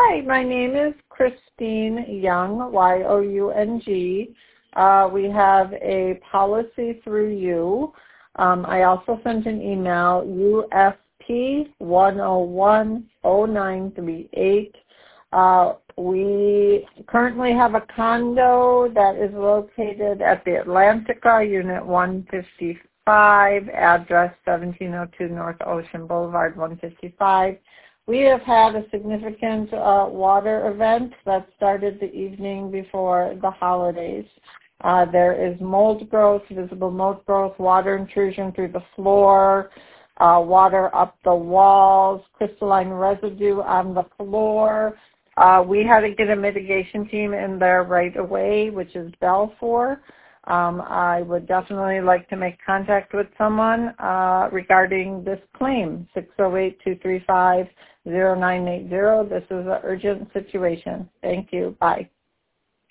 Hi, my name is Christine Young, Y-O-U-N-G. We have a policy through you. I also sent an email, UFP 1010938. We currently have a condo that is located at the Atlantica, Unit 155, address 1702 North Ocean Boulevard, 155. We have had a significant water event that started the evening before the holidays. There is mold growth, visible mold growth, water intrusion through the floor, water up the walls, crystalline residue on the floor. We had to get a mitigation team in there right away, which is Belfour. I would definitely like to make contact with someone regarding this claim, 608-235-0980. This is an urgent situation. Thank you. Bye.